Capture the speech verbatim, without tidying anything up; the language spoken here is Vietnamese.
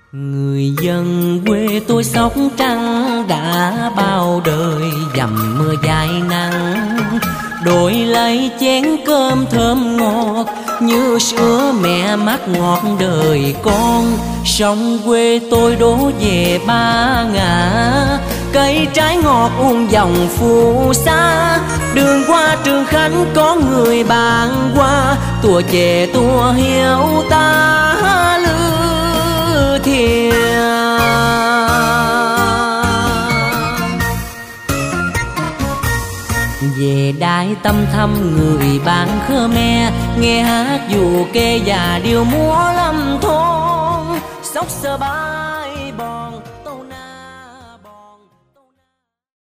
Người dân quê tôi Sóc Trăng đã bao đời dầm mưa dài nắng, đổi lấy chén cơm thơm ngọt như sữa mẹ mát ngọt đời con. Sông quê tôi đổ về Ba Ngã, cây trái ngọt uông dòng phù sa. Đường qua Trường Khánh có người bàn qua, tua chè tua hiếu ta lư thìa. Về Đại Tâm thăm người bạn Khmer, nghe hát dù kê và điệu múa lâm thôn. Sóc Sơ Bái